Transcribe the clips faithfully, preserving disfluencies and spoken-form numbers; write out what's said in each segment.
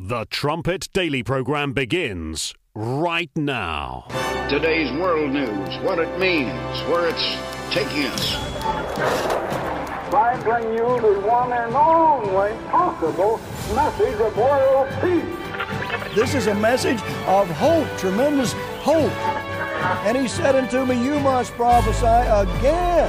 The Trumpet Daily program begins right now. Today's world news, what it means, where it's taking us. I bring you the one and only possible message of world peace. This is a message of hope, tremendous hope. And he said unto me, you must prophesy again.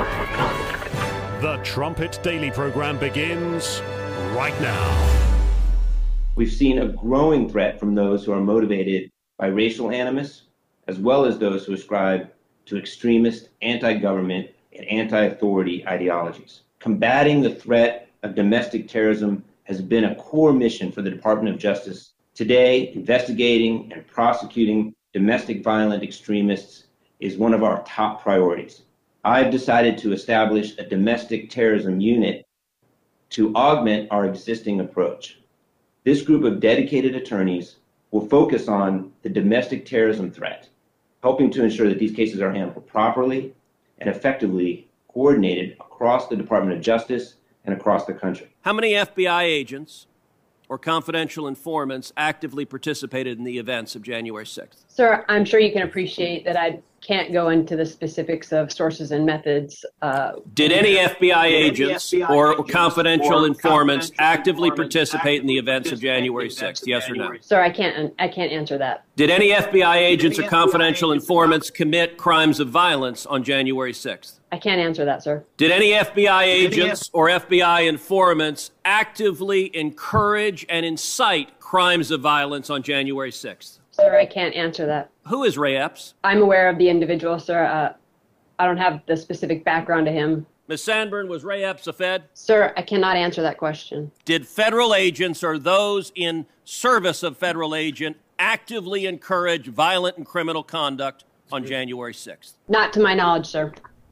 The Trumpet Daily program begins right now. We've seen a growing threat from those who are motivated by racial animus, as well as those who ascribe to extremist, anti-government, and anti-authority ideologies. Combating the threat of domestic terrorism has been a core mission for the Department of Justice. Today, investigating and prosecuting domestic violent extremists is one of our top priorities. I've decided to establish a domestic terrorism unit to augment our existing approach. This group of dedicated attorneys will focus on the domestic terrorism threat, helping to ensure that these cases are handled properly and effectively coordinated across the Department of Justice and across the country. How many F B I agents or confidential informants actively participated in the events of January sixth? Sir, I'm sure you can appreciate that I can't go into the specifics of sources and methods. Uh, Did any F B I agents or confidential informants actively participate in the events of January sixth? Yes or no? Sir, I can't I can't answer that. Did any F B I agents or confidential informants commit crimes of violence on January sixth? I can't answer that, sir. Did any F B I agents or F B I informants actively encourage and incite crimes of violence on January sixth? Sir, I can't answer that. Who is Ray Epps? I'm aware of the individual, sir. Uh, I don't have the specific background to him. Miz Sandburn, was Ray Epps a Fed? Sir, I cannot answer that question. Did federal agents or those in service of federal agent actively encourage violent and criminal conduct on January sixth? Not to my knowledge, sir.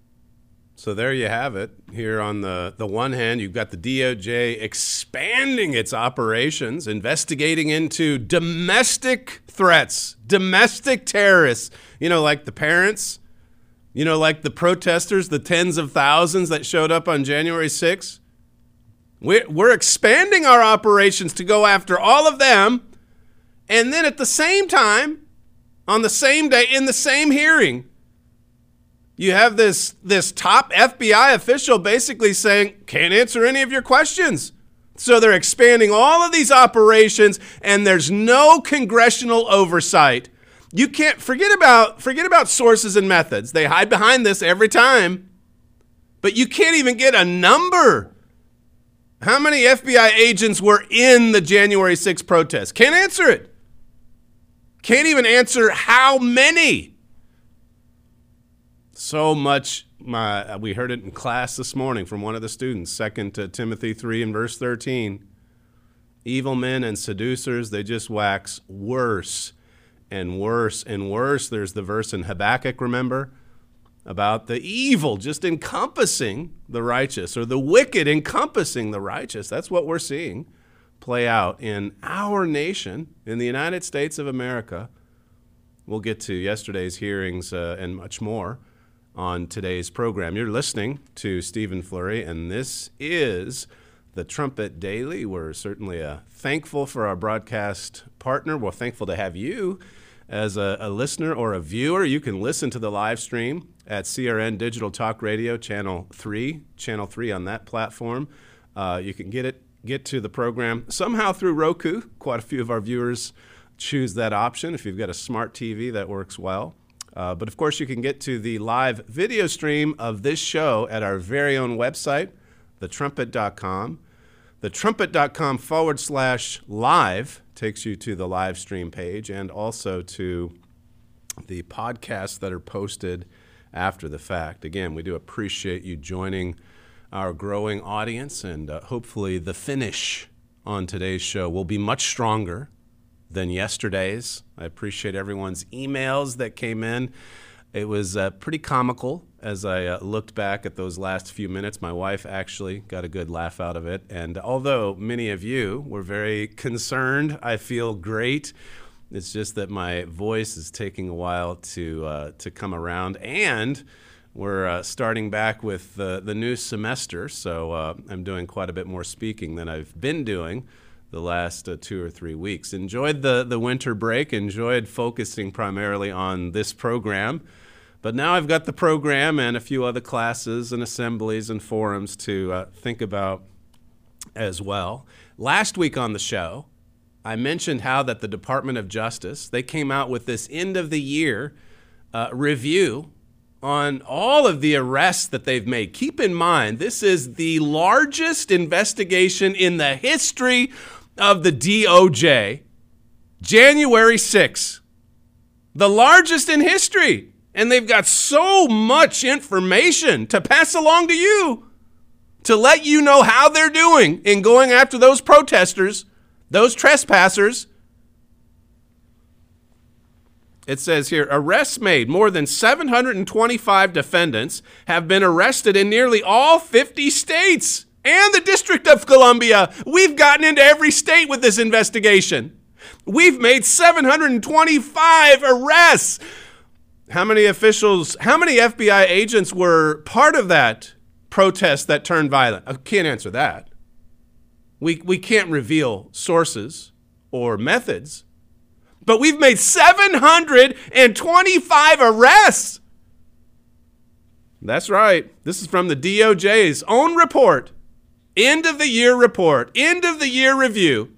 So there you have it. Here on the, the one hand, you've got the D O J expanding its operations, investigating into domestic threats, domestic terrorists, you know, like the parents, you know, like the protesters, the tens of thousands that showed up on January sixth. We're, we're expanding our operations to go after all of them. And then at the same time, on the same day, in the same hearing, you have this, this top F B I official basically saying, can't answer any of your questions. So they're expanding all of these operations, and there's no congressional oversight. You can't forget about, forget about sources and methods. They hide behind this every time. But you can't even get a number. How many F B I agents were in the January sixth protests? Can't answer it. Can't even answer how many. So much, my, we heard it in class this morning from one of the students, Second Timothy three and verse thirteen. Evil men and seducers, they just wax worse and worse and worse. There's the verse in Habakkuk, remember, about the evil just encompassing the righteous, or the wicked encompassing the righteous. That's what we're seeing play out in our nation, in the United States of America. We'll get to yesterday's hearings uh, and much more on today's program. You're listening to Stephen Flurry, and this is the Trumpet Daily. We're certainly uh, thankful for our broadcast partner. We're thankful to have you as a, a listener or a viewer. You can listen to the live stream at C R N Digital Talk Radio, Channel three, Channel three on that platform. Uh, you can get it, get to the program somehow through Roku. Quite a few of our viewers choose that option. If you've got a smart T V, that works well. Uh, but, of course, you can get to the live video stream of this show at our very own website, the trumpet dot com. the trumpet dot com forward slash live takes you to the live stream page and also to the podcasts that are posted after the fact. Again, we do appreciate you joining our growing audience, and uh, hopefully the finish on today's show will be much stronger than yesterday's. I appreciate everyone's emails that came in. It was uh, pretty comical as I uh, looked back at those last few minutes. My wife actually got a good laugh out of it. And although many of you were very concerned, I feel great. It's just that my voice is taking a while to uh, to come around. And we're uh, starting back with the, the new semester, so uh, I'm doing quite a bit more speaking than I've been doing the last uh, two or three weeks. Enjoyed the, the winter break, enjoyed focusing primarily on this program. But now I've got the program and a few other classes and assemblies and forums to uh, think about as well. Last week on the show, I mentioned how that the Department of Justice, they came out with this end of the year uh, review on all of the arrests that they've made. Keep in mind, this is the largest investigation in the history of the D O J. January sixth, the largest in history. And they've got so much information to pass along to you, to let you know how they're doing in going after those protesters, those trespassers. It says here, arrests made. More than seven hundred twenty-five defendants have been arrested in nearly all fifty states and the District of Columbia. We've gotten into every state with this investigation. We've made seven hundred twenty-five arrests. How many officials, how many F B I agents were part of that protest that turned violent? I can't answer that. We, we can't reveal sources or methods. But we've made seven hundred twenty-five arrests. That's right. This is from the D O J's own report. End of the year report. End of the year review.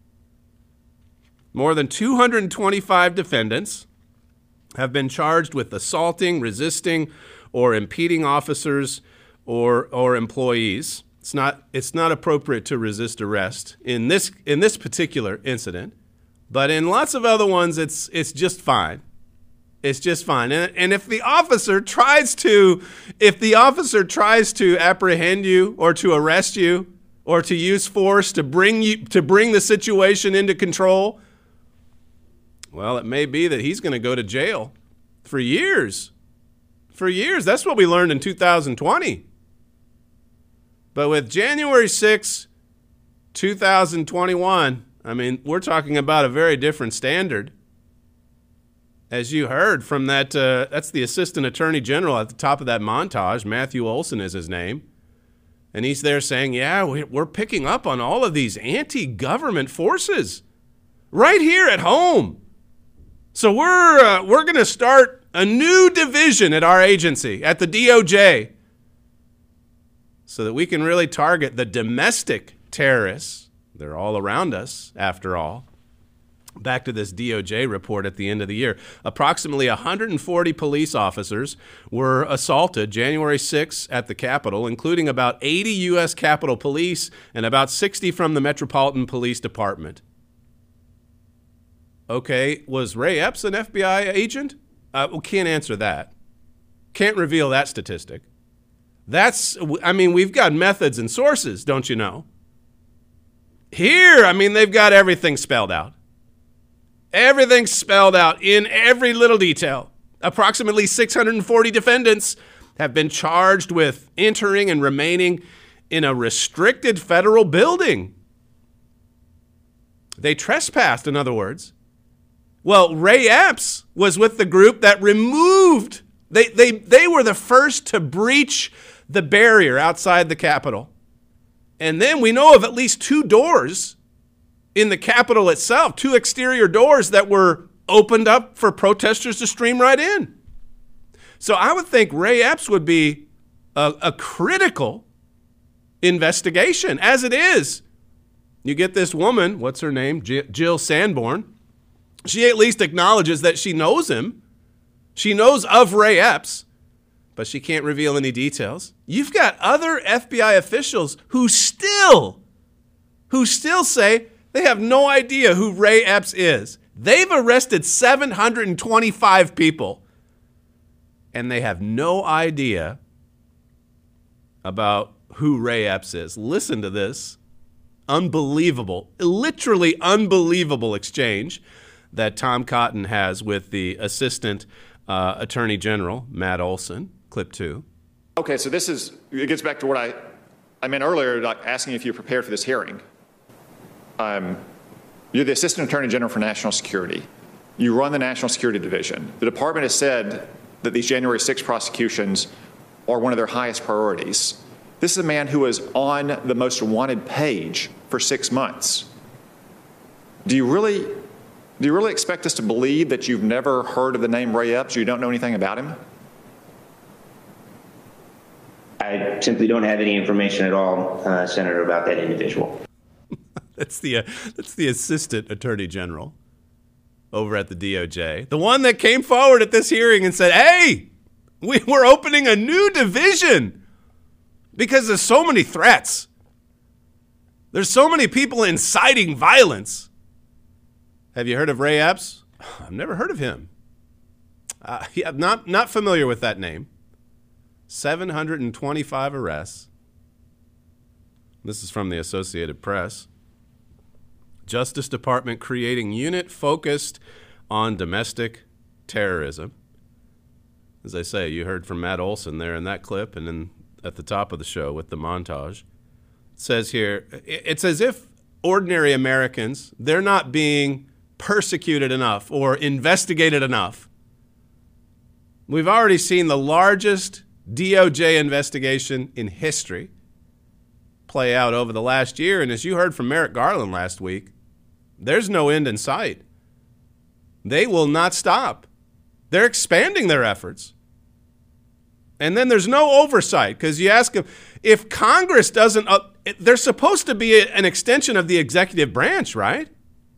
More than two hundred twenty-five defendants have been charged with assaulting, resisting, or impeding officers or or employees. It's not it's not appropriate to resist arrest in this in this particular incident, but in lots of other ones, it's it's just fine. It's just fine. And, and if the officer tries to if the officer tries to apprehend you or to arrest you or to use force to bring you to bring the situation into control, well, it may be that he's going to go to jail for years. For years. That's what we learned in two thousand twenty. But with January sixth, two thousand twenty-one, I mean, we're talking about a very different standard. As you heard from that, uh, that's the Assistant Attorney General at the top of that montage. Matthew Olson is his name. And he's there saying, yeah, we're picking up on all of these anti-government forces right here at home. So we're uh, we're going to start a new division at our agency, at the D O J, so that we can really target the domestic terrorists. They're all around us, after all. Back to this D O J report at the end of the year. Approximately one hundred forty police officers were assaulted January sixth at the Capitol, including about eighty U S Capitol Police and about sixty from the Metropolitan Police Department. Okay, was Ray Epps an F B I agent? Uh, well, can't answer that. Can't reveal that statistic. That's, I mean, we've got methods and sources, don't you know? Here, I mean, they've got everything spelled out. Everything spelled out in every little detail. Approximately six hundred forty defendants have been charged with entering and remaining in a restricted federal building. They trespassed, in other words. Well, Ray Epps was with the group that removed, they, they, they were the first to breach the barrier outside the Capitol. And then we know of at least two doors in the Capitol itself, two exterior doors that were opened up for protesters to stream right in. So I would think Ray Epps would be a, a critical investigation. As it is, you get this woman, what's her name, Jill Sanborn. She at least acknowledges that she knows him. She knows of Ray Epps, but she can't reveal any details. You've got other F B I officials who still, who still say they have no idea who Ray Epps is. They've arrested seven hundred twenty-five people, and they have no idea about who Ray Epps is. Listen to this unbelievable, literally unbelievable exchange that Tom Cotton has with the Assistant uh, Attorney General, Matt Olson. Clip two. Okay, so this is, it gets back to what I, I meant earlier, like asking if you're prepared for this hearing. Um, you're the Assistant Attorney General for National Security. You run the National Security Division. The department has said that these January sixth prosecutions are one of their highest priorities. This is a man who was on the most wanted page for six months. do you really, do you really expect us to believe that you've never heard of the name Ray Epps or you don't know anything about him? I simply don't have any information at all, uh, Senator, about that individual. That's the uh, that's the Assistant Attorney General over at the D O J, the one that came forward at this hearing and said, "Hey, we, we're opening a new division because there's so many threats. There's so many people inciting violence." Have you heard of Ray Epps? I've never heard of him. Uh, yeah, not not familiar with that name. seven hundred twenty-five arrests. This is from the Associated Press. Justice Department creating unit focused on domestic terrorism. As I say, you heard from Matt Olson there in that clip and then at the top of the show with the montage. It says here, it's as if ordinary Americans, they're not being persecuted enough or investigated enough. We've already seen the largest D O J investigation in history play out over the last year. And as you heard from Merrick Garland last week, there's no end in sight. They will not stop. They're expanding their efforts. And then there's no oversight because you ask them, if Congress doesn't, uh, they're supposed to be a, an extension of the executive branch, right?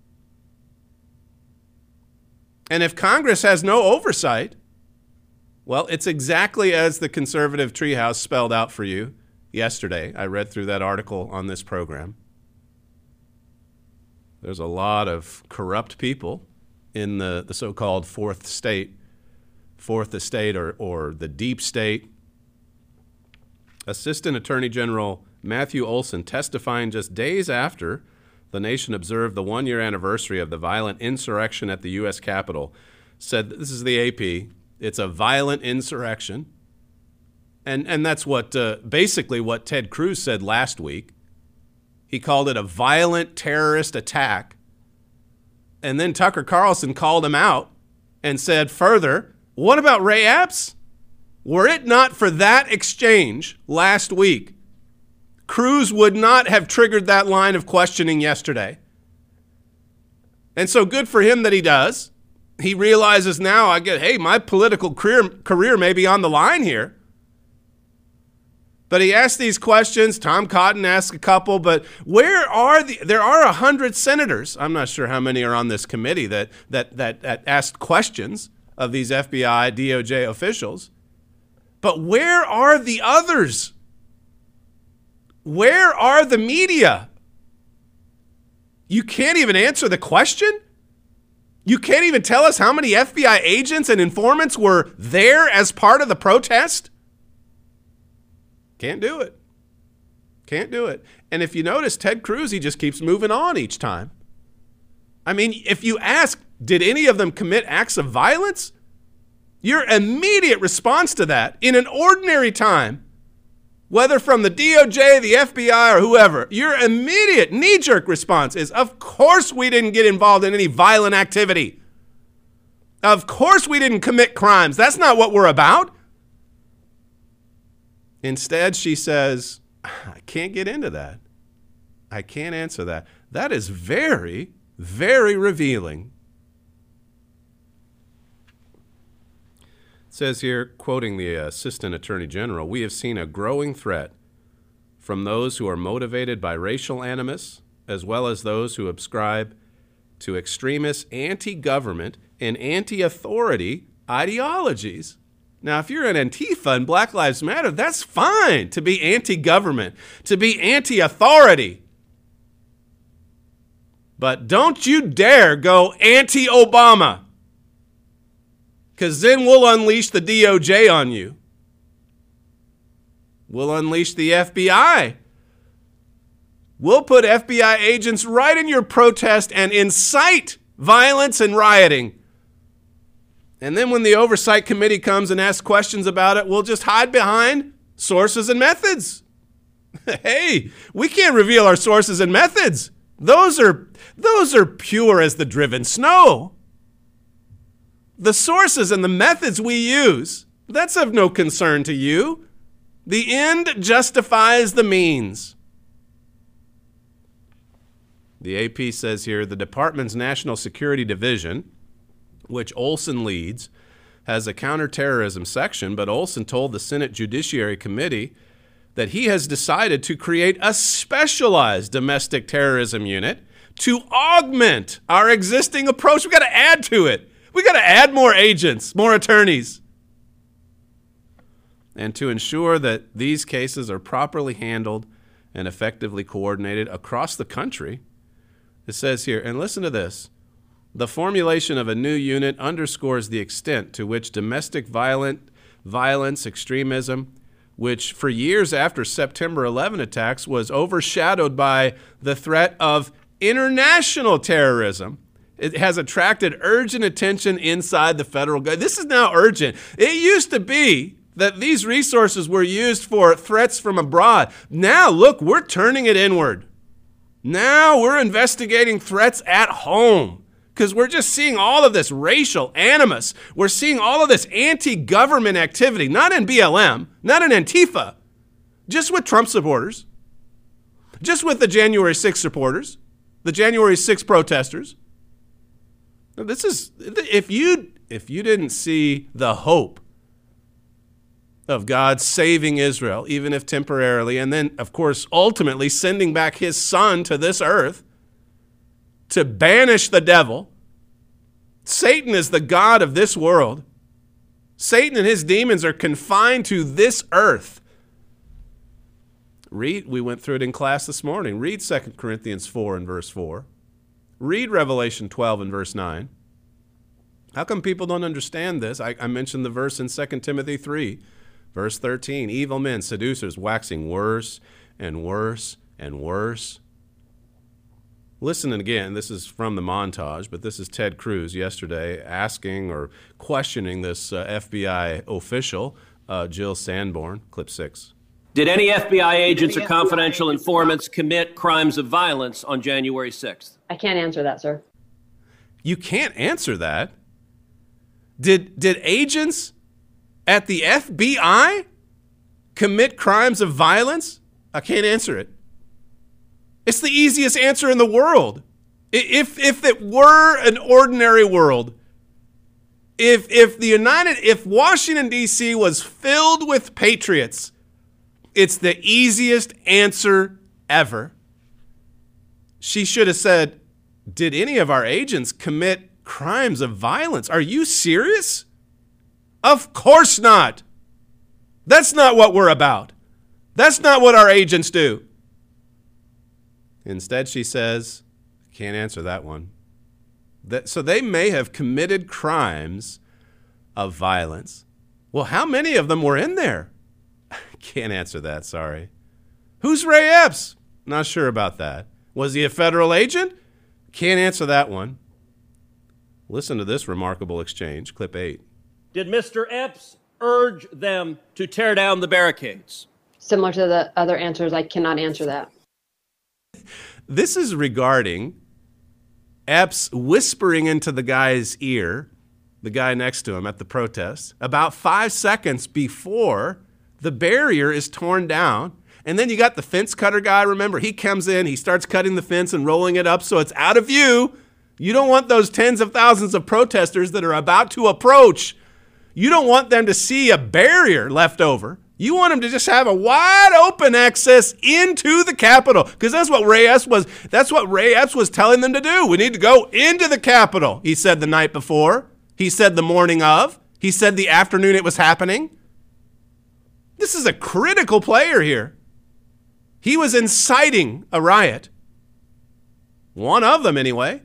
And if Congress has no oversight, well, it's exactly as the conservative treehouse spelled out for you yesterday. I read through that article on this program. There's a lot of corrupt people in the, the so-called fourth state, fourth estate or, or the deep state. Assistant Attorney General Matthew Olson testifying just days after the nation observed the one-year anniversary of the violent insurrection at the U S Capitol said, this is the A P, it's a violent insurrection. And, and that's what uh, basically what Ted Cruz said last week. He called it a violent terrorist attack. And then Tucker Carlson called him out and said further, what about Ray Epps? Were it not for that exchange last week, Cruz would not have triggered that line of questioning yesterday. And so good for him that he does. He realizes now, I get, hey, my political career, career may be on the line here. But he asked these questions. Tom Cotton asked a couple, but where are the, there are a hundred senators. I'm not sure how many are on this committee that, that, that, that asked questions of these F B I, D O J officials. But where are the others? Where are the media? You can't even answer the question? You can't even tell us how many F B I agents and informants were there as part of the protest? Can't do it. Can't do it. And if you notice, Ted Cruz, he just keeps moving on each time. I mean, if you ask, did any of them commit acts of violence? Your immediate response to that in an ordinary time, whether from the D O J, the F B I, or whoever, your immediate knee-jerk response is, of course we didn't get involved in any violent activity. Of course we didn't commit crimes. That's not what we're about. Instead, she says, I can't get into that. I can't answer that. That is very, very revealing. It says here, quoting the Assistant Attorney General, we have seen a growing threat from those who are motivated by racial animus, as well as those who ascribe to extremist anti-government and anti-authority ideologies. Now, if you're an Antifa and Black Lives Matter, that's fine to be anti-government, to be anti-authority. But don't you dare go anti-Obama, because then we'll unleash the D O J on you. We'll unleash the F B I. We'll put F B I agents right in your protest and incite violence and rioting. And then when the oversight committee comes and asks questions about it, we'll just hide behind sources and methods. Hey, we can't reveal our sources and methods. Those are, those are pure as the driven snow. The sources and the methods we use, that's of no concern to you. The end justifies the means. The A P says here, the department's National Security Division, which Olson leads, has a counterterrorism section, but Olson told the Senate Judiciary Committee that he has decided to create a specialized domestic terrorism unit to augment our existing approach. We got to add to it. We got to add more agents, more attorneys. And to ensure that these cases are properly handled and effectively coordinated across the country, it says here, and listen to this, the formulation of a new unit underscores the extent to which domestic violent, violence, extremism, which for years after September eleventh attacks was overshadowed by the threat of international terrorism, it has attracted urgent attention inside the federal government. This is now urgent. It used to be that these resources were used for threats from abroad. Now, look, we're turning it inward. Now we're investigating threats at home because we're just seeing all of this racial animus. We're seeing all of this anti-government activity, not in B L M, not in Antifa, just with Trump supporters, just with the January sixth supporters, the January sixth protesters. Now, this is, if you, if you didn't see the hope of God saving Israel, even if temporarily, and then, of course, ultimately sending back his son to this earth to banish the devil. Satan is the god of this world. Satan and his demons are confined to this earth. Read, we went through it in class this morning. Read Second Corinthians four and verse four. Read Revelation twelve and verse nine. How come people don't understand this? I, I mentioned the verse in Second Timothy three. Verse thirteen, evil men, seducers, waxing worse and worse and worse. Listen again, this is from the montage, but this is Ted Cruz yesterday asking or questioning this uh, F B I official, uh, Jill Sanborn. Clip six. Did any F B I agents or confidential informants commit crimes of violence on January sixth? I can't answer that, sir. You can't answer that? Did did agents at the F B I commit crimes of violence? I can't answer it. It's the easiest answer in the world. If if it were an ordinary world, if if the United, if Washington, D C was filled with patriots, it's the easiest answer ever. She should have said, did any of our agents commit crimes of violence? Are you serious? Of course not. That's not what we're about. That's not what our agents do. Instead, she says, can't answer that one. That, so they may have committed crimes of violence. Well, how many of them were in there? Can't answer that, sorry. Who's Ray Epps? Not sure about that. Was he a federal agent? Can't answer that one. Listen to this remarkable exchange, clip eight. Did Mister Epps urge them to tear down the barricades? Similar to the other answers, I cannot answer that. This is regarding Epps whispering into the guy's ear, the guy next to him at the protest, about five seconds before the barrier is torn down. And then you got the fence cutter guy. Remember, he comes in, he starts cutting the fence and rolling it up so it's out of view. You don't want those tens of thousands of protesters that are about to approach. You don't want them to see a barrier left over. You want them to just have a wide open access into the Capitol, because that's what Ray Epps was. That's what Ray Epps was telling them to do. We need to go into the Capitol. He said the night before. He said the morning of. He said the afternoon it was happening. This is a critical player here. He was inciting a riot. One of them, anyway.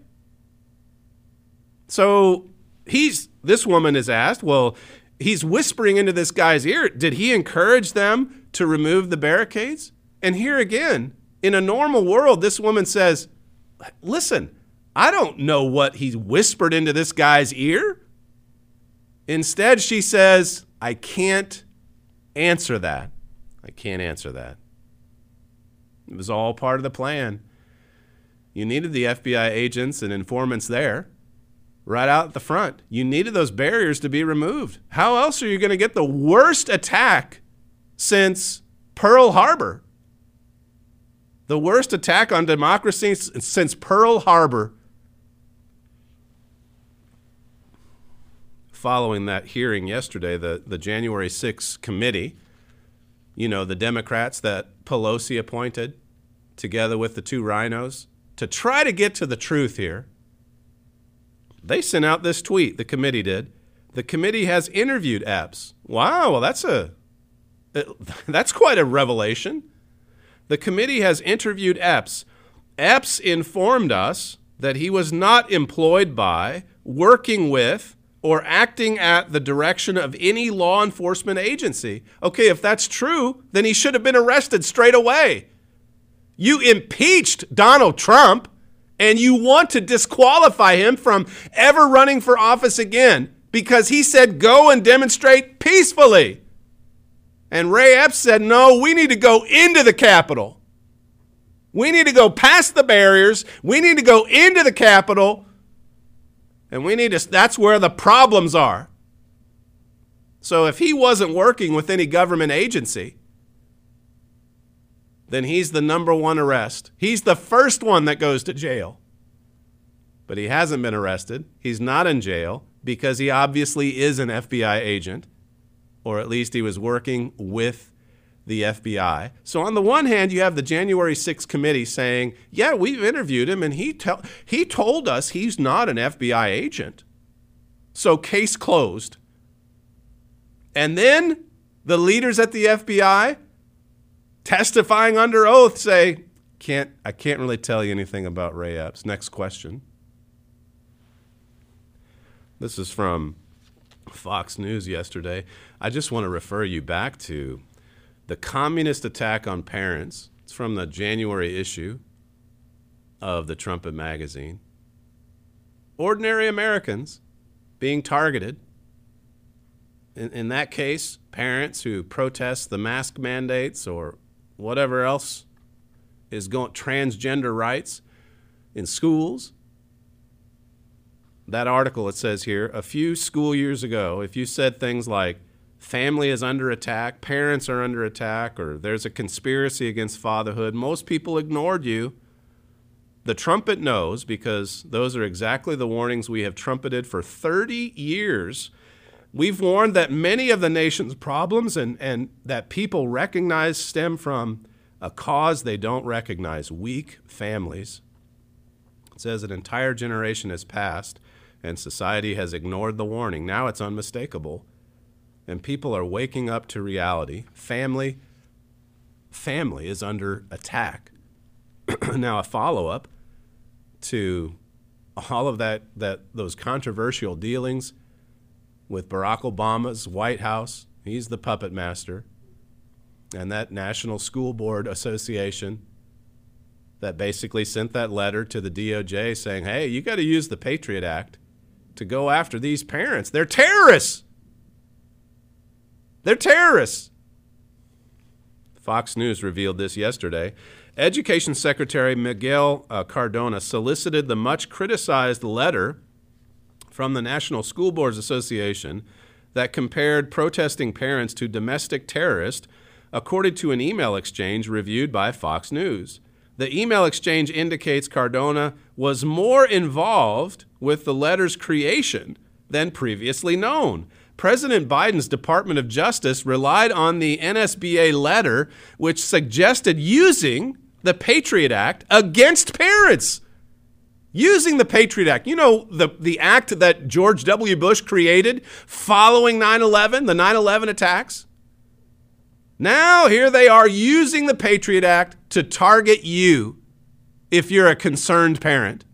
So he's. This woman is asked, well, he's whispering into this guy's ear. Did he encourage them to remove the barricades? And here again, in a normal world, this woman says, listen, I don't know what he whispered into this guy's ear. Instead, she says, I can't answer that. I can't answer that. It was all part of the plan. You needed the F B I agents and informants there. Right out at the front. You needed those barriers to be removed. How else are you going to get the worst attack since Pearl Harbor? The The worst attack on democracy since Pearl Harbor. Following that hearing yesterday, the, the January sixth committee, you know, the Democrats that Pelosi appointed, together with the two rhinos, to try to get to the truth here, they sent out this tweet, the committee did. The committee has interviewed Epps. Wow, well, that's a that's quite a revelation. The committee has interviewed Epps. Epps informed us that he was not employed by, working with, or acting at the direction of any law enforcement agency. Okay, if that's true, then he should have been arrested straight away. You impeached Donald Trump, and you want to disqualify him from ever running for office again because he said go and demonstrate peacefully. And Ray Epps said, no, we need to go into the Capitol. We need to go past the barriers. We need to go into the Capitol. And we need to, that's where the problems are. So if he wasn't working with any government agency, then he's the number one arrest. He's the first one that goes to jail. But he hasn't been arrested. He's not in jail because he obviously is an F B I agent, or at least he was working with the F B I. So on the one hand, you have the January sixth committee saying, yeah, we've interviewed him, and he, tell, he told us he's not an F B I agent. So case closed. And then the leaders at the F B I testifying under oath say, can't, I can't really tell you anything about Ray Epps. Next question. This is from Fox News yesterday. I just want to refer you back to the communist attack on parents. It's from the January issue of the Trumpet magazine. Ordinary Americans being targeted. In, in that case, parents who protest the mask mandates or whatever else is going, transgender rights in schools. That article, it says here, a few school years ago, if you said things like family is under attack, parents are under attack, or there's a conspiracy against fatherhood, most people ignored you. The Trumpet knows, because those are exactly the warnings we have trumpeted for thirty years. We've warned that many of the nation's problems and, and that people recognize stem from a cause they don't recognize, weak families. It says an entire generation has passed and society has ignored the warning. Now it's unmistakable. And people are waking up to reality. Family, family is under attack. Now a follow-up to all of that, that those controversial dealings with Barack Obama's White House. He's the puppet master. And that National School Board Association that basically sent that letter to the D O J saying, hey, you got to use the Patriot Act to go after these parents. They're terrorists. They're terrorists. Fox News revealed this yesterday. Education Secretary Miguel uh, Cardona solicited the much criticized letter from the National School Boards Association that compared protesting parents to domestic terrorists, according to an email exchange reviewed by Fox News. The email exchange indicates Cardona was more involved with the letter's creation than previously known. President Biden's Department of Justice relied on the N S B A letter, which suggested using the Patriot Act against parents. Using the Patriot Act. You know, the, the act that George W. Bush created following nine eleven, the nine eleven attacks. Now here they are using the Patriot Act to target you if you're a concerned parent.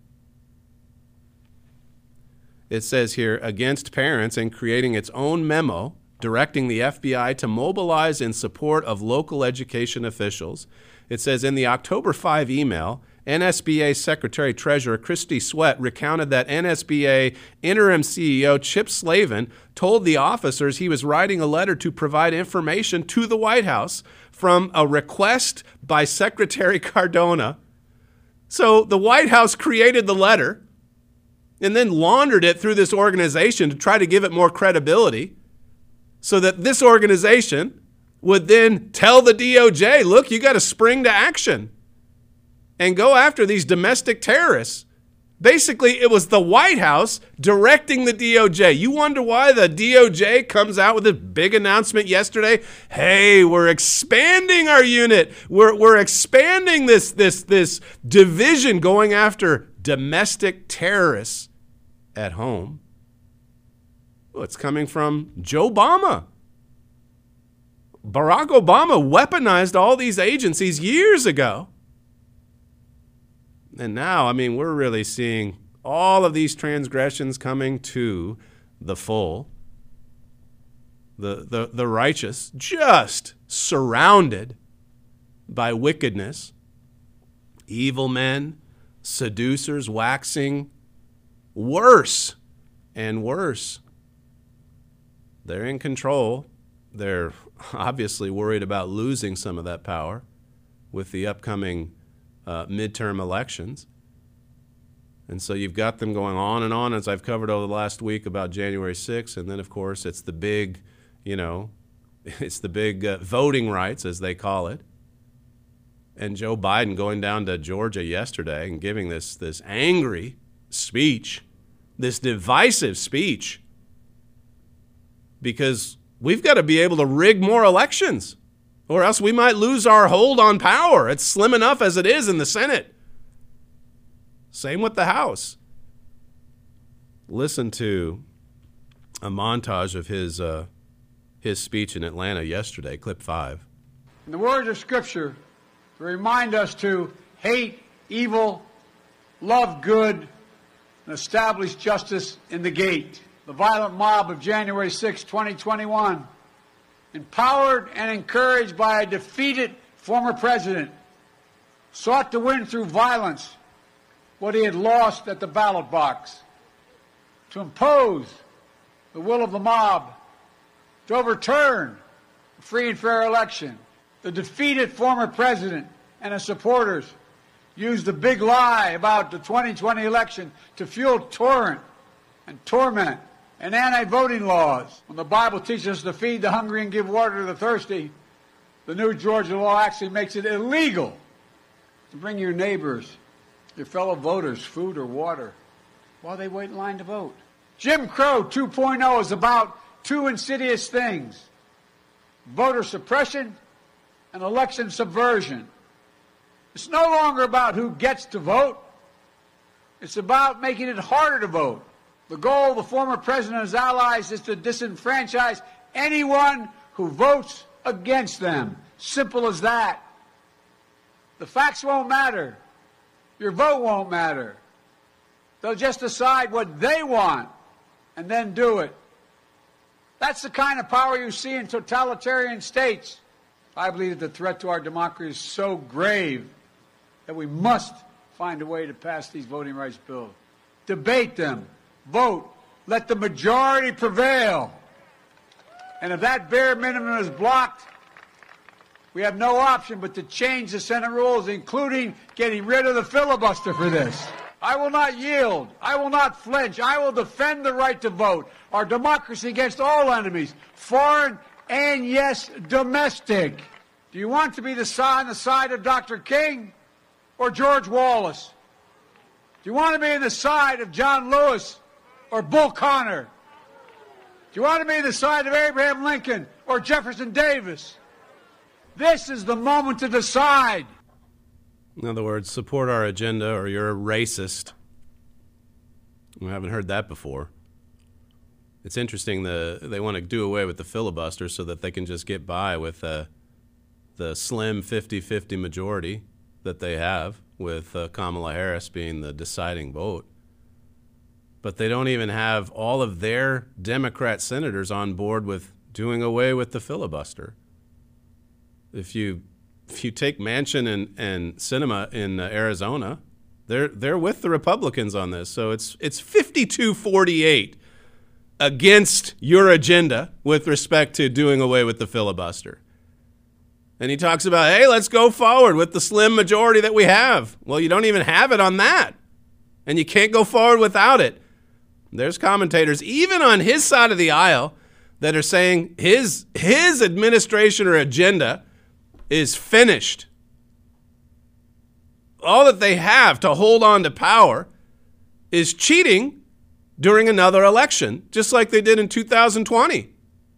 It says here, against parents, and creating its own memo directing the F B I to mobilize in support of local education officials. It says in the October fifth email, N S B A Secretary Treasurer Christy Sweat recounted that N S B A interim C E O Chip Slavin told the officers he was writing a letter to provide information to the White House from a request by Secretary Cardona. So the White House created the letter and then laundered it through this organization to try to give it more credibility so that this organization would then tell the D O J, look, you got to spring to action. and go after these domestic terrorists. Basically, it was the White House directing the D O J. You wonder why the D O J comes out with a big announcement yesterday? Hey, we're expanding our unit. We're we're expanding this this this division going after domestic terrorists at home. Well, it's coming from Joe Obama. Barack Obama weaponized all these agencies years ago. And now, I mean, we're really seeing all of these transgressions coming to the full. The, the, the righteous just surrounded by wickedness. Evil men, seducers waxing worse and worse. They're in control. They're obviously worried about losing some of that power with the upcoming Uh, midterm elections. And so you've got them going on and on, as I've covered over the last week, about January sixth. And then, of course, it's the big, you know, it's the big uh, voting rights, as they call it. And Joe Biden going down to Georgia yesterday and giving this, this angry speech, this divisive speech, because we've got to be able to rig more elections, or else we might lose our hold on power. It's slim enough as it is in the Senate. Same with the House. Listen to a montage of his uh, his speech in Atlanta yesterday, clip five. In the words of Scripture, to remind us to hate evil, love good, and establish justice in the gate. The violent mob of January sixth, twenty twenty-one, empowered and encouraged by a defeated former president, sought to win through violence what he had lost at the ballot box, to impose the will of the mob, to overturn a free and fair election. The defeated former president and his supporters used the big lie about the twenty twenty election to fuel torrent and torment and anti-voting laws. When the Bible teaches us to feed the hungry and give water to the thirsty, the new Georgia law actually makes it illegal to bring your neighbors, your fellow voters, food or water while they wait in line to vote. Jim Crow two point oh is about two insidious things: voter suppression and election subversion. It's no longer about who gets to vote. It's about making it harder to vote. The goal of the former president and his allies is to disenfranchise anyone who votes against them. Simple as that. The facts won't matter. Your vote won't matter. They'll just decide what they want and then do it. That's the kind of power you see in totalitarian states. I believe that the threat to our democracy is so grave that we must find a way to pass these voting rights bills. Debate them. Vote. Let the majority prevail. And if that bare minimum is blocked, we have no option but to change the Senate rules, including getting rid of the filibuster for this. I will not yield. I will not flinch. I will defend the right to vote, our democracy against all enemies, foreign and, yes, domestic. Do you want to be the side, on the side of Doctor King or George Wallace? Do you want to be on the side of John Lewis or Bull Connor? Do you want to be on the side of Abraham Lincoln or Jefferson Davis? This is the moment to decide. In other words, support our agenda or you're a racist. We haven't heard that before. It's interesting the they want to do away with the filibuster so that they can just get by with uh, the slim fifty-fifty majority that they have, with uh, Kamala Harris being the deciding vote. But they don't even have all of their Democrat senators on board with doing away with the filibuster. If you if you take Manchin and, and Sinema in uh, Arizona, they're they're with the Republicans on this. So it's it's fifty-two forty-eight against your agenda with respect to doing away with the filibuster. And he talks about, hey, let's go forward with the slim majority that we have. Well, you don't even have it on that. And you can't go forward without it. There's commentators, even on his side of the aisle, that are saying his his administration or agenda is finished. all that they have to hold on to power is cheating during another election, just like they did in two thousand twenty.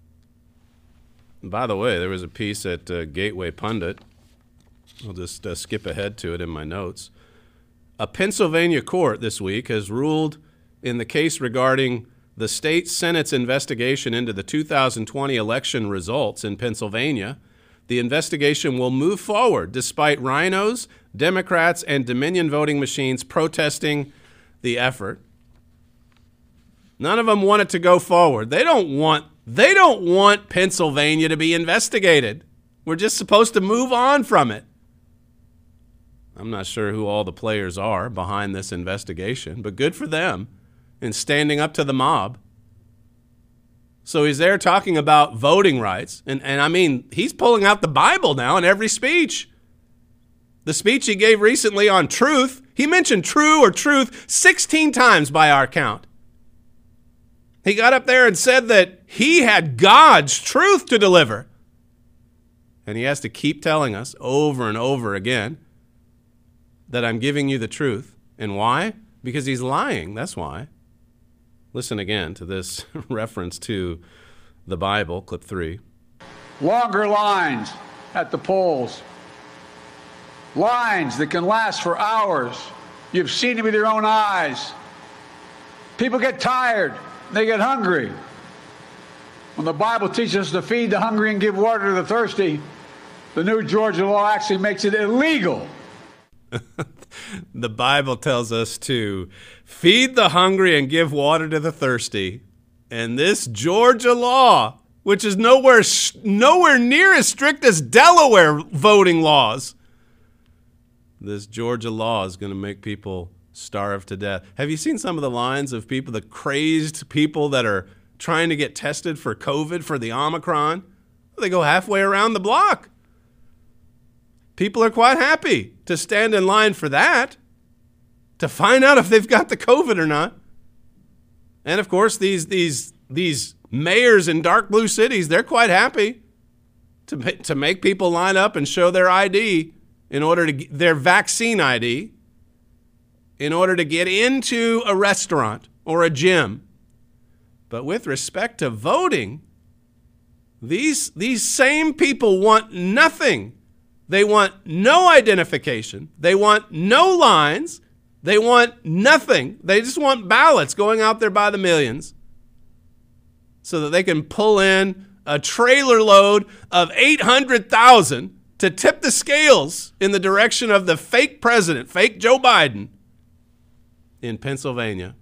And by the way, there was a piece at uh, Gateway Pundit. I'll just uh, skip ahead to it in my notes. A Pennsylvania court this week has ruled in the case regarding the state Senate's investigation into the two thousand twenty election results in Pennsylvania. The investigation will move forward despite rhinos, Democrats, and Dominion voting machines protesting the effort. None of them want it to go forward. They don't want, they don't want Pennsylvania to be investigated. We're just supposed to move on from it. I'm not sure who all the players are behind this investigation, but good for them in standing up to the mob. So he's there talking about voting rights. And, and I mean, he's pulling out the Bible now in every speech. The speech he gave recently on truth, he mentioned true or truth sixteen times by our count. He got up there and said that he had God's truth to deliver. And he has to keep telling us over and over again that I'm giving you the truth. And why? Because he's lying. That's why. Listen again to this reference to the Bible, clip three. Longer lines at the polls. Lines that can last for hours. You've seen it with your own eyes. People get tired. They get hungry. When the Bible teaches us to feed the hungry and give water to the thirsty, the new Georgia law actually makes it illegal. The Bible tells us to feed the hungry and give water to the thirsty. And this Georgia law, which is nowhere nowhere near as strict as Delaware voting laws, this Georgia law is going to make people starve to death. Have you seen some of the lines of people, the crazed people that are trying to get tested for COVID, for the Omicron? They go halfway around the block. People are quite happy to stand in line for that, to find out if they've got the COVID or not. And of course, these these these mayors in dark blue cities, they're quite happy to to make people line up and show their I D in order to get their vaccine I D in order to get into a restaurant or a gym. But with respect to voting, these these same people want nothing. They want no identification. They want no lines. They want nothing. They just want ballots going out there by the millions so that they can pull in a trailer load of eight hundred thousand to tip the scales in the direction of the fake president, fake Joe Biden, in Pennsylvania.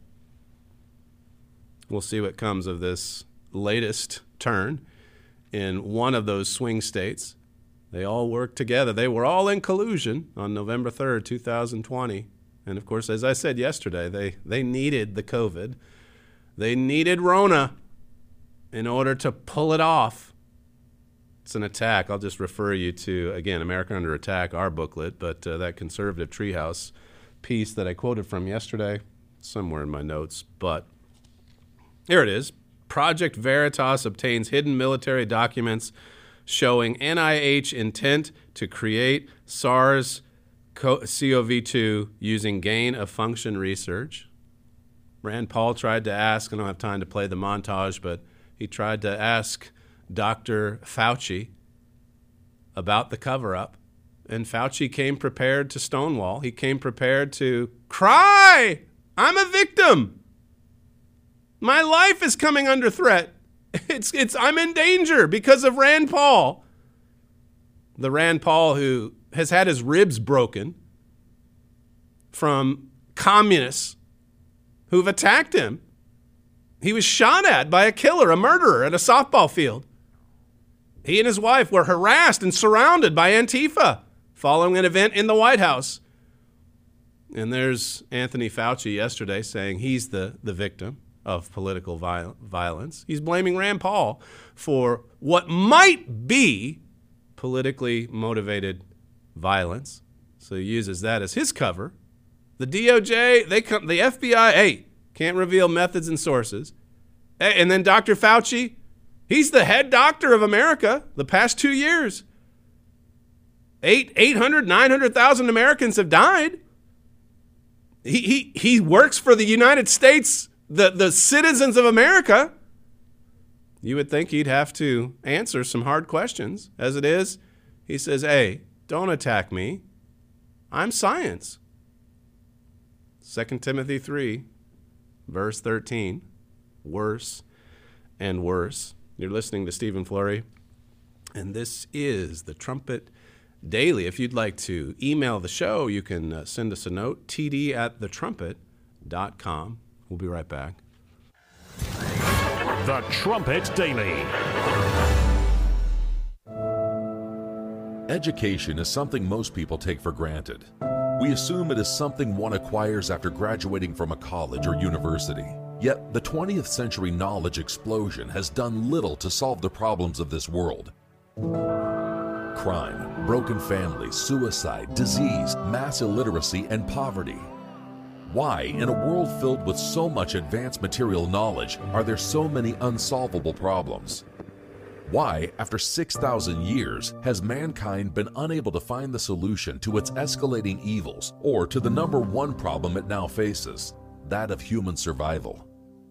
We'll see what comes of this latest turn in one of those swing states. They all worked together. They were all in collusion on November third, two thousand twenty. And, of course, as I said yesterday, they, they needed the COVID. They needed Rona in order to pull it off. It's an attack. I'll just refer you to, again, America Under Attack, our booklet, but uh, that conservative treehouse piece that I quoted from yesterday, somewhere in my notes. But here it is. Project Veritas obtains hidden military documents showing N I H intent to create SARS C o V two using gain-of-function research. Rand Paul tried to ask, I don't have time to play the montage, but he tried to ask Doctor Fauci about the cover-up, and Fauci came prepared to stonewall. He came prepared to cry, I'm a victim. My life is coming under threat. It's it's I'm in danger because of Rand Paul. The Rand Paul who has had his ribs broken from communists who've attacked him. He was shot at by a killer, a murderer at a softball field. He and his wife were harassed and surrounded by Antifa following an event in the White House. And there's Anthony Fauci yesterday saying he's the, the victim of political viol- violence. He's blaming Rand Paul for what might be politically motivated violence. So he uses that as his cover. The D O J, they come, the F B I, hey, can't reveal methods and sources. And then Doctor Fauci, he's the head doctor of America the past two years. Eight, eight hundred, nine hundred thousand Americans have died. He, he, he works for the United States, the, the citizens of America. You would think he'd have to answer some hard questions. As it is, he says, hey, don't attack me. I'm science. Second Timothy three, verse thirteen, worse and worse. You're listening to Stephen Flurry, and this is the Trumpet Daily. If you'd like to email the show, you can uh, send us a note, t d at the trumpet dot com. We'll be right back. The Trumpet Daily. Education is something most people take for granted. We assume it is something one acquires after graduating from a college or university. Yet, the twentieth century knowledge explosion has done little to solve the problems of this world. Crime, broken families, suicide, disease, mass illiteracy, and poverty. Why, in a world filled with so much advanced material knowledge, are there so many unsolvable problems? Why, after six thousand years, has mankind been unable to find the solution to its escalating evils or to the number one problem it now faces, that of human survival?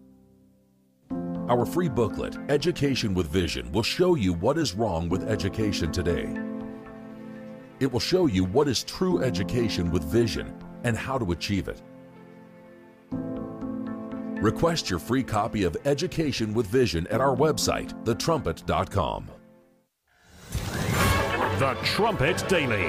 Our free booklet, Education with Vision, will show you what is wrong with education today. It will show you what is true education with vision and how to achieve it. Request your free copy of Education with Vision at our website, the trumpet dot com. The Trumpet Daily.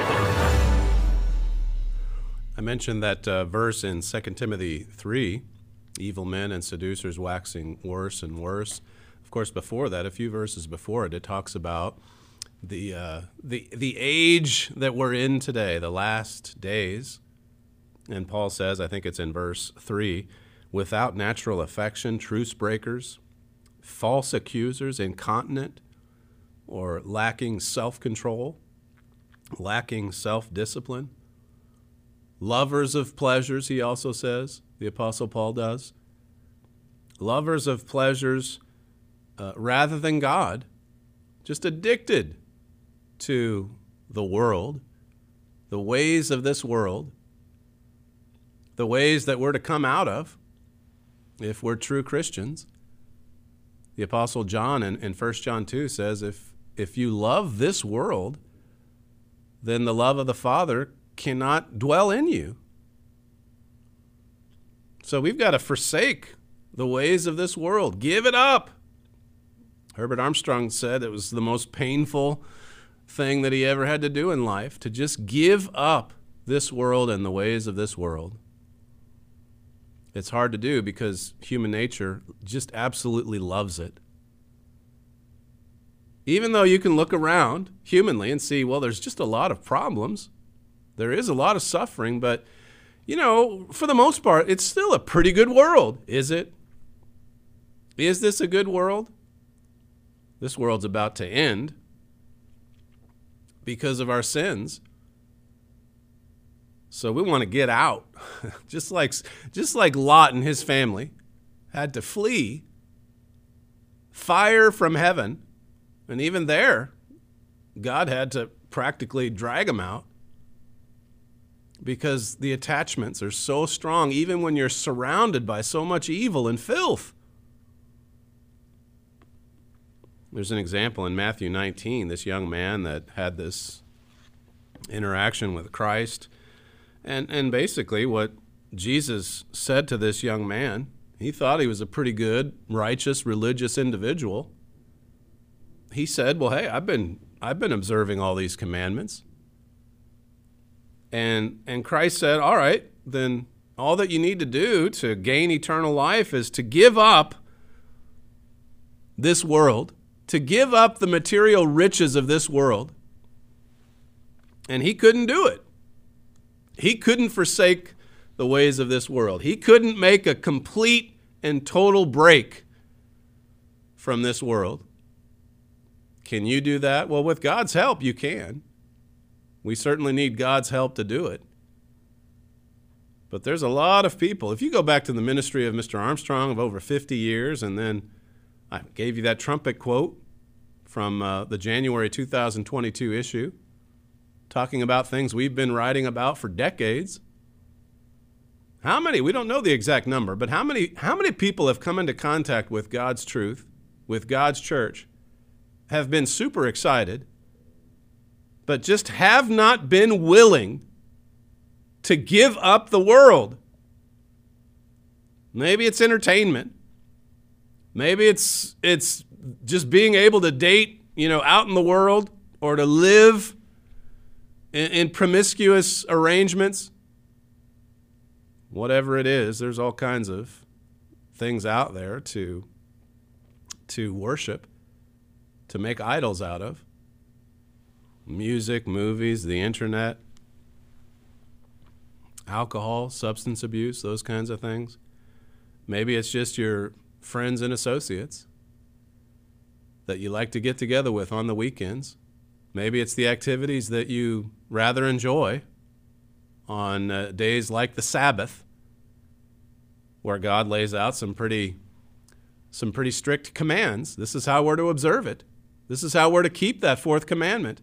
I mentioned that uh, verse in Second Timothy three, evil men and seducers waxing worse and worse. Of course, before that, a few verses before it, it talks about the uh, the the age that we're in today, the last days. And Paul says, I think it's in verse three, without natural affection, truce breakers, false accusers, incontinent, or lacking self-control, lacking self-discipline, lovers of pleasures, he also says, the Apostle Paul does, lovers of pleasures uh, rather than God, just addicted to the world, the ways of this world, the ways that we're to come out of if we're true Christians. The Apostle John in, in First John two says, if, if you love this world, then the love of the Father cannot dwell in you. So we've got to forsake the ways of this world. Give it up. Herbert Armstrong said it was the most painful thing that he ever had to do in life, to just give up this world and the ways of this world. It's hard to do because human nature just absolutely loves it. Even though you can look around humanly and see, well, there's just a lot of problems. There is a lot of suffering, but, you know, for the most part, it's still a pretty good world, is it? Is this a good world? This world's about to end because of our sins. So we want to get out, just like just like Lot and his family had to flee fire from heaven, and even there, God had to practically drag them out because the attachments are so strong, even when you're surrounded by so much evil and filth. There's an example in Matthew nineteen, this young man that had this interaction with Christ. And and basically what Jesus said to this young man, he thought he was a pretty good, righteous, religious individual. He said, well, hey, I've been I've been observing all these commandments. And and Christ said, all right, then all that you need to do to gain eternal life is to give up this world, to give up the material riches of this world. And he couldn't do it. He couldn't forsake the ways of this world. He couldn't make a complete and total break from this world. Can you do that? Well, with God's help, you can. We certainly need God's help to do it. But there's a lot of people. If you go back to the ministry of Mister Armstrong of over fifty years, and then I gave you that trumpet quote from uh, the January two thousand twenty-two issue, talking about things we've been writing about for decades. How many, we don't know the exact number, but how many, how many people have come into contact with God's truth, with God's church, have been super excited, but just have not been willing to give up the world? Maybe it's entertainment. Maybe it's it's just being able to date, you know, out in the world, or to live in, in promiscuous arrangements. Whatever it is, there's all kinds of things out there to, to worship, to make idols out of. Music, movies, the internet, alcohol, substance abuse, those kinds of things. Maybe it's just your friends and associates that you like to get together with on the weekends. Maybe it's the activities that you rather enjoy on uh, days like the Sabbath, where God lays out some pretty, some pretty strict commands. This is how we're to observe it. This is how we're to keep that fourth commandment.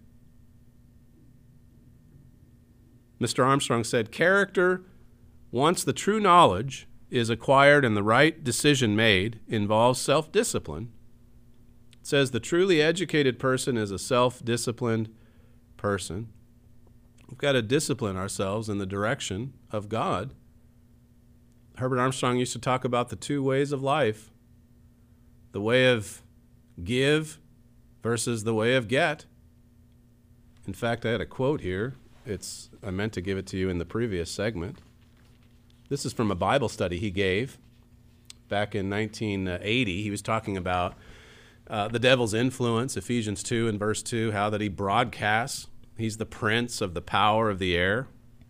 Mister Armstrong said, character, once the true knowledge is acquired and the right decision made, involves self-discipline. It says the truly educated person is a self-disciplined person. We've got to discipline ourselves in the direction of God. Herbert Armstrong used to talk about the two ways of life, the way of give versus the way of get. In fact, I had a quote here. It's I meant to give it to you in the previous segment. This is from a Bible study he gave back in nineteen eighty. He was talking about uh, the devil's influence, Ephesians two and verse two, how that he broadcasts. He's the prince of the power of the air.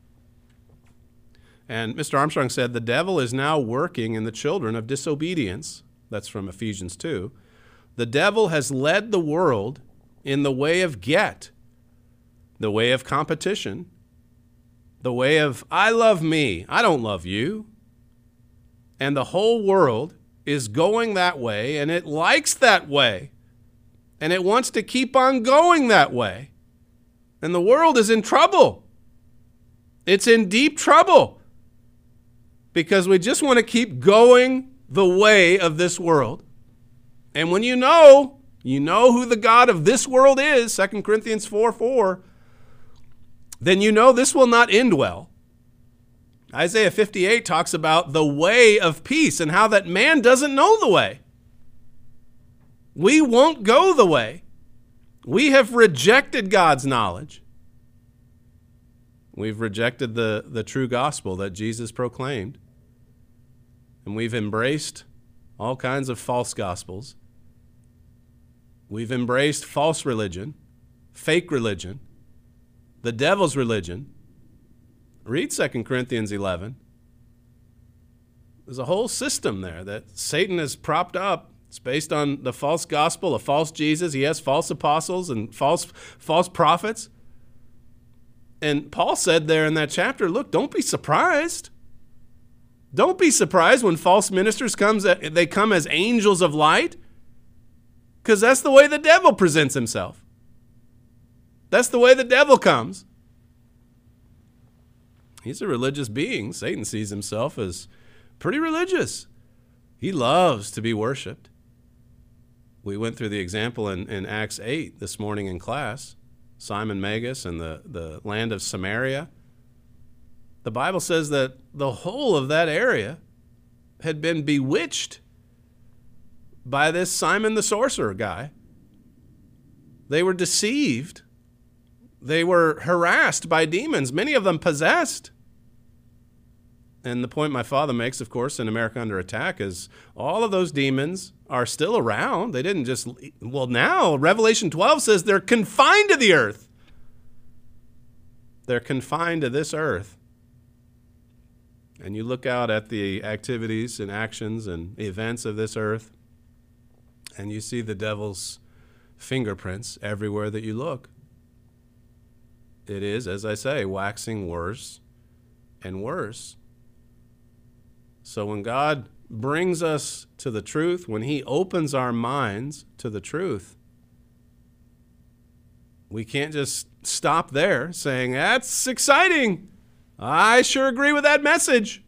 And Mister Armstrong said, the devil is now working in the children of disobedience. That's from Ephesians two. The devil has led the world in the way of get, the way of competition, the way of, I love me, I don't love you. And the whole world is going that way, and it likes that way. And it wants to keep on going that way. And the world is in trouble. It's in deep trouble. Because we just want to keep going the way of this world. And when you know, you know who the God of this world is, Second Corinthians four four, then you know this will not end well. Isaiah fifty-eight talks about the way of peace and how that man doesn't know the way. We won't go the way. We have rejected God's knowledge. We've rejected the, the true gospel that Jesus proclaimed. And we've embraced all kinds of false gospels. We've embraced false religion, fake religion, the devil's religion. Read Second Corinthians eleven. There's a whole system there that Satan has propped up. It's based on the false gospel, a false Jesus. He has false apostles and false, false prophets. And Paul said there in that chapter, look, don't be surprised. Don't be surprised when false ministers comes. They come as angels of light, because that's the way the devil presents himself. That's the way the devil comes. He's a religious being. Satan sees himself as pretty religious. He loves to be worshiped. We went through the example in, in Acts eight this morning in class. Simon Magus and the, the land of Samaria. The Bible says that the whole of that area had been bewitched by this Simon the sorcerer guy. They were deceived. They were harassed by demons, many of them possessed. And the point my father makes, of course, in America Under Attack is all of those demons are still around. They didn't just, well, now Revelation twelve says they're confined to the earth. They're confined to this earth. And you look out at the activities and actions and events of this earth, and you see the devil's fingerprints everywhere that you look. It is, as I say, waxing worse and worse. So when God brings us to the truth, when he opens our minds to the truth, we can't just stop there saying, that's exciting. I sure agree with that message.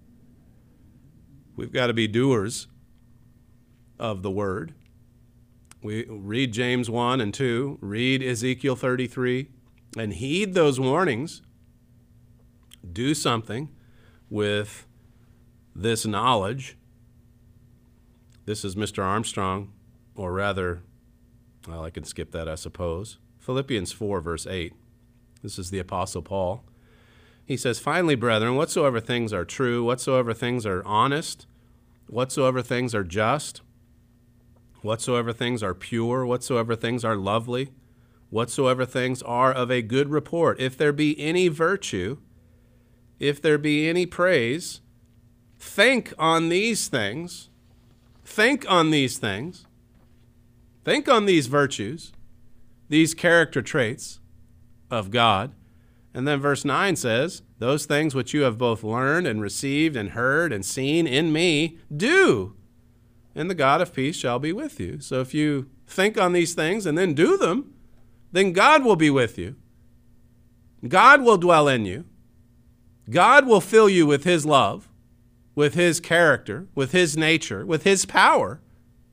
We've got to be doers of the word. We read James one and two, read Ezekiel thirty-three, and heed those warnings. Do something with this knowledge. This is Mister Armstrong, or rather, well, I can skip that, I suppose. Philippians four, verse eight. This is the Apostle Paul. He says, finally, brethren, whatsoever things are true, whatsoever things are honest, whatsoever things are just, whatsoever things are pure, whatsoever things are lovely, whatsoever things are of a good report, if there be any virtue, if there be any praise, think on these things. Think on these things. Think on these virtues, these character traits of God. And then verse nine says, those things which you have both learned and received and heard and seen in me, do, and the God of peace shall be with you. So if you think on these things and then do them, then God will be with you. God will dwell in you. God will fill you with his love, with his character, with his nature, with his power.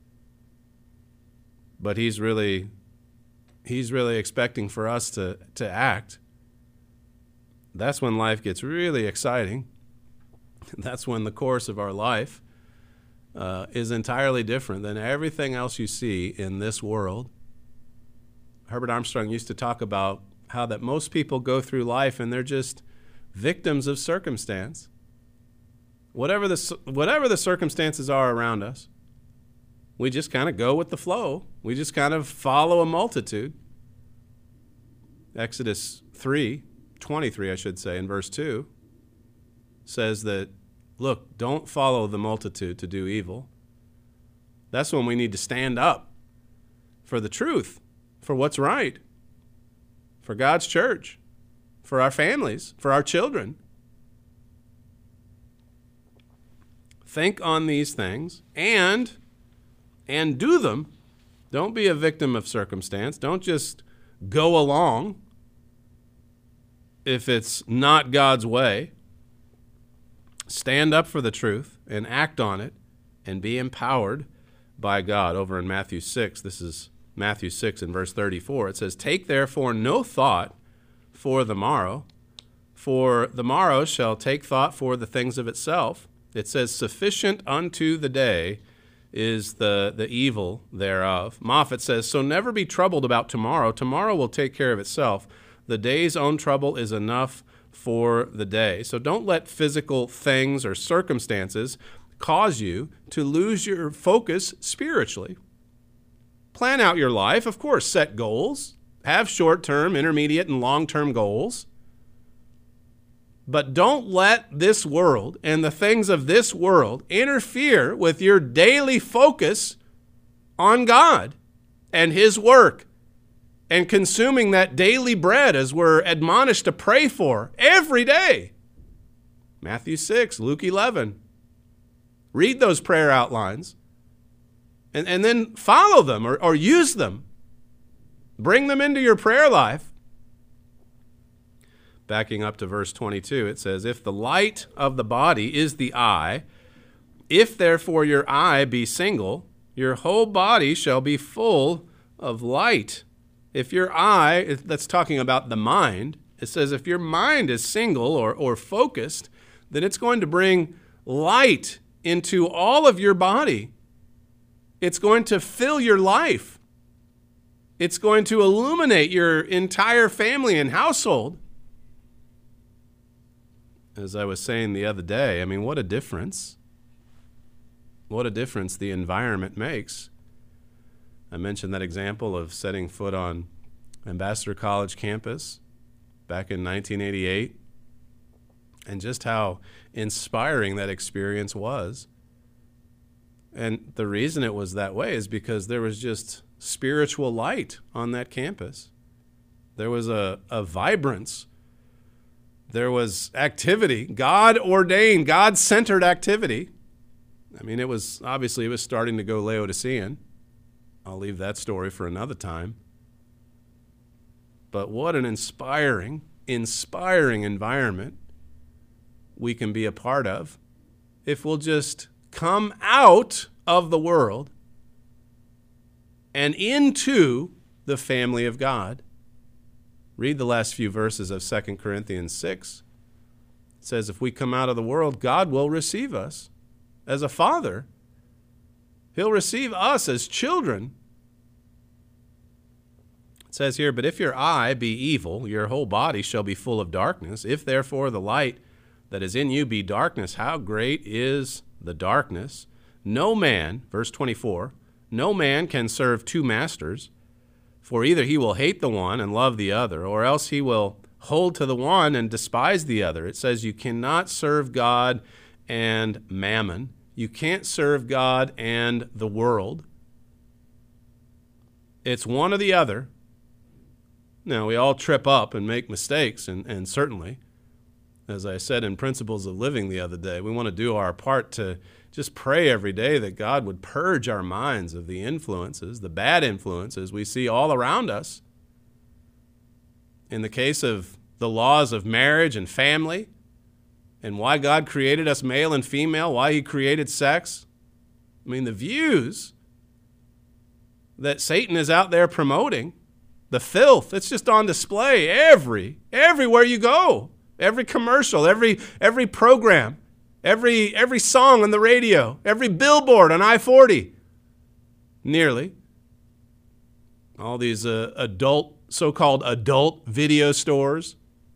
But he's really, he's really expecting for us to, to act. That's when life gets really exciting. That's when the course of our life uh, is entirely different than everything else you see in this world. Herbert Armstrong used to talk about how that most people go through life and they're just victims of circumstance. Whatever the, whatever the circumstances are around us, we just kind of go with the flow. We just kind of follow a multitude. Exodus three, twenty-three, I should say, in verse two, says that, look, don't follow the multitude to do evil. That's when we need to stand up for the truth, for what's right, for God's church, for our families, for our children. Think on these things and and do them. Don't be a victim of circumstance. Don't just go along if it's not God's way. Stand up for the truth and act on it and be empowered by God. Over in Matthew six, this is Matthew six and verse thirty-four. It says, take therefore no thought for the morrow, for the morrow shall take thought for the things of itself. It says, sufficient unto the day is the, the evil thereof. Moffat says, so never be troubled about tomorrow. Tomorrow will take care of itself. The day's own trouble is enough for the day. So don't let physical things or circumstances cause you to lose your focus spiritually. Plan out your life. Of course, set goals. Have short-term, intermediate, and long-term goals. But don't let this world and the things of this world interfere with your daily focus on God and his work and consuming that daily bread as we're admonished to pray for every day. Matthew six, Luke eleven. Read those prayer outlines and, and then follow them or, or use them. Bring them into your prayer life. Backing up to verse twenty-two, it says, if the light of the body is the eye, if therefore your eye be single, your whole body shall be full of light. If your eye, that's talking about the mind, it says if your mind is single or, or focused, then it's going to bring light into all of your body. It's going to fill your life. It's going to illuminate your entire family and household. As I was saying the other day, I mean, what a difference. What a difference the environment makes. I mentioned that example of setting foot on Ambassador College campus back in nineteen eighty-eight, and just how inspiring that experience was. And the reason it was that way is because there was just spiritual light on that campus. There was a, a vibrance. There was activity, God-ordained, God-centered activity. I mean, it was, obviously, it was starting to go Laodicean. I'll leave that story for another time. But what an inspiring, inspiring environment we can be a part of if we'll just come out of the world and into the family of God. Read the last few verses of Second Corinthians six. It says, if we come out of the world, God will receive us as a father. He'll receive us as children. It says here, but if your eye be evil, your whole body shall be full of darkness. If therefore the light that is in you be darkness, how great is the darkness? No man, verse twenty-four, no man can serve two masters, for either he will hate the one and love the other, or else he will hold to the one and despise the other. It says you cannot serve God and mammon. You can't serve God and the world. It's one or the other. Now, we all trip up and make mistakes, and, and certainly, as I said in Principles of Living the other day, we want to do our part to just pray every day that God would purge our minds of the influences, the bad influences we see all around us. In the case of the laws of marriage and family, and why God created us male and female, why he created sex, I mean, the views that Satan is out there promoting, the filth, it's just on display every, everywhere you go. Every commercial, every every program, every every song on the radio, every billboard on I forty, nearly. All these uh, adult, so-called adult video stores.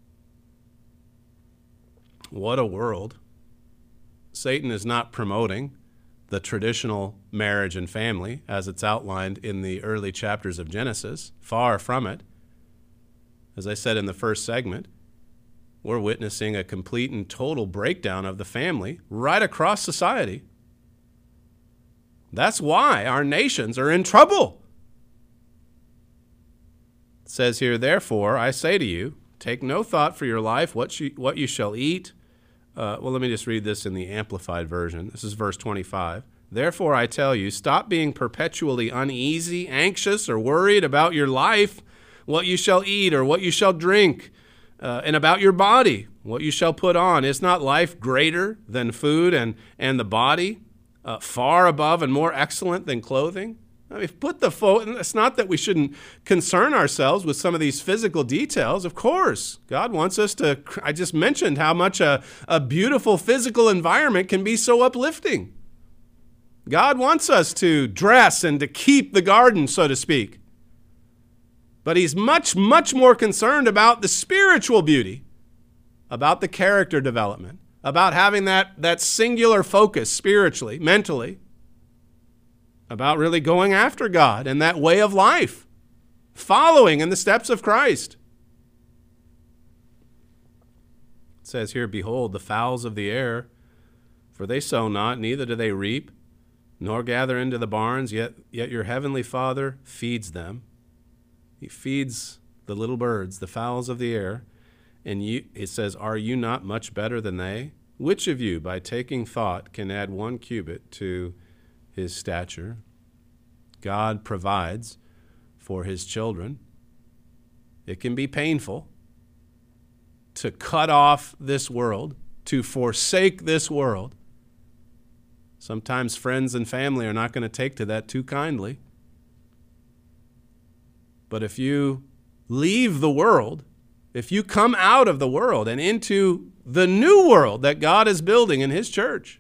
What a world. Satan is not promoting the traditional marriage and family as it's outlined in the early chapters of Genesis. Far from it. As I said in the first segment, we're witnessing a complete and total breakdown of the family right across society. That's why our nations are in trouble. It says here, therefore, I say to you, take no thought for your life, what you, what you shall eat. Uh, well, let me just read this in the Amplified Version. This is verse twenty-five. Therefore, I tell you, stop being perpetually uneasy, anxious, or worried about your life, what you shall eat or what you shall drink. Uh, and about your body, what you shall put on. Is not life greater than food, and, and the body uh, far above and more excellent than clothing? I mean, put the fo- it's not that we shouldn't concern ourselves with some of these physical details. Of course, God wants us to, I just mentioned how much a, a beautiful physical environment can be so uplifting. God wants us to dress and to keep the garden, so to speak. But he's much, much more concerned about the spiritual beauty, about the character development, about having that, that singular focus spiritually, mentally, about really going after God and that way of life, following in the steps of Christ. It says here, behold, the fowls of the air, for they sow not, neither do they reap, nor gather into the barns, yet, yet your heavenly Father feeds them. He feeds the little birds, the fowls of the air. And you, it says, are you not much better than they? Which of you, by taking thought, can add one cubit to his stature? God provides for his children. It can be painful to cut off this world, to forsake this world. Sometimes friends and family are not going to take to that too kindly. But if you leave the world, if you come out of the world and into the new world that God is building in his church,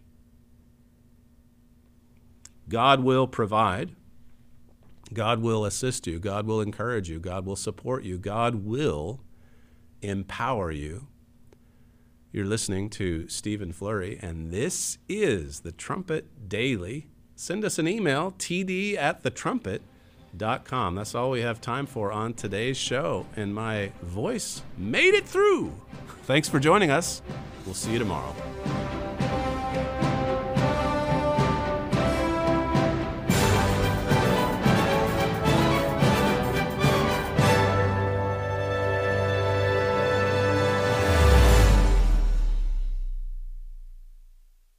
God will provide. God will assist you. God will encourage you. God will support you. God will empower you. You're listening to Stephen Flurry, and this is the Trumpet Daily. Send us an email, t d at the trumpet dot com. That's all we have time for on today's show, and my voice made it through. Thanks for joining us. We'll see you tomorrow.